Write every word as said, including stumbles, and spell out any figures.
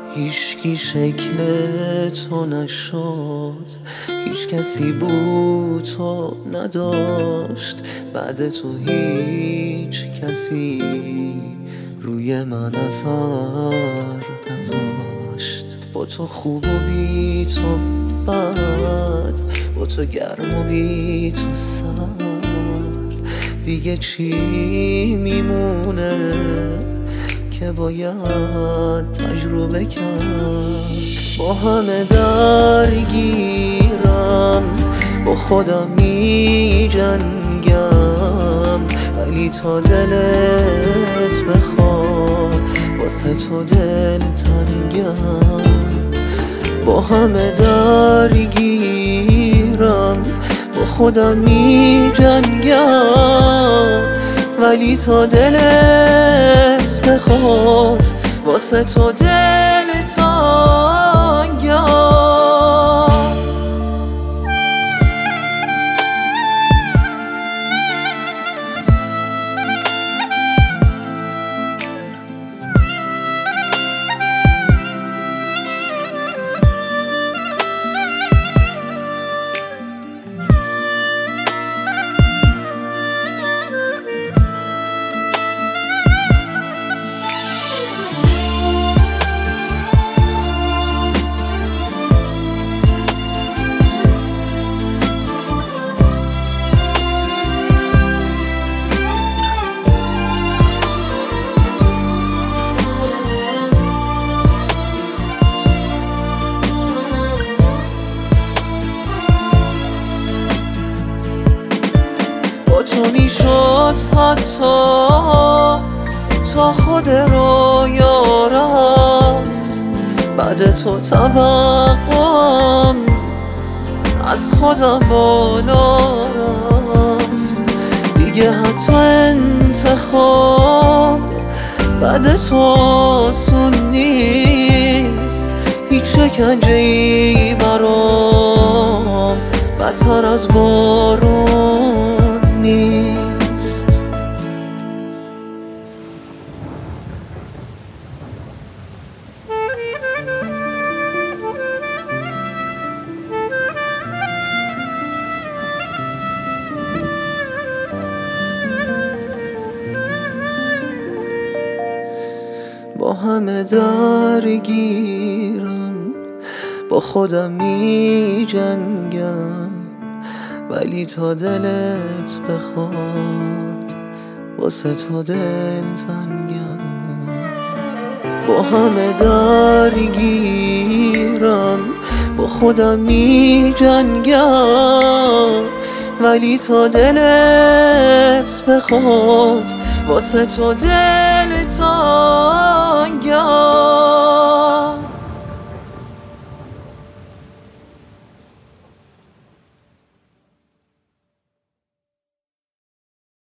هیچکی شکل تو نشد، هیچ کسی بود تو نداشت، بعد تو هیچ کسی روی من اثر نذاشت. با تو خوب و بی تو بد، با تو گرم و بی تو سرد، دیگه چی میمونه که باید تجربه کرد. با همه درگیرم، با خودم می جنگم، ولی تا دلت بخواد واسه تو دل تنگم. با همه درگیرم، با خودم می جنگم، ولی تا دلت بخواد واسه تو دل تنگم. تو میشد حتی تا خود رویا رفت، بعد تو توقعم از خودم بالا رفت. دیگه حتی انتخاب بعد تو آسون نیست، هیچ شکنجه‌ای برام بدتر از بارون نیست. با همه درگیرم، با خودم می جنگم، ولی تا دلت بخواد واسه تو دل تنگم. با همه درگیرم، با خودم می جنگم، ولی تا دلت بخواد واسه تو دل تنگم.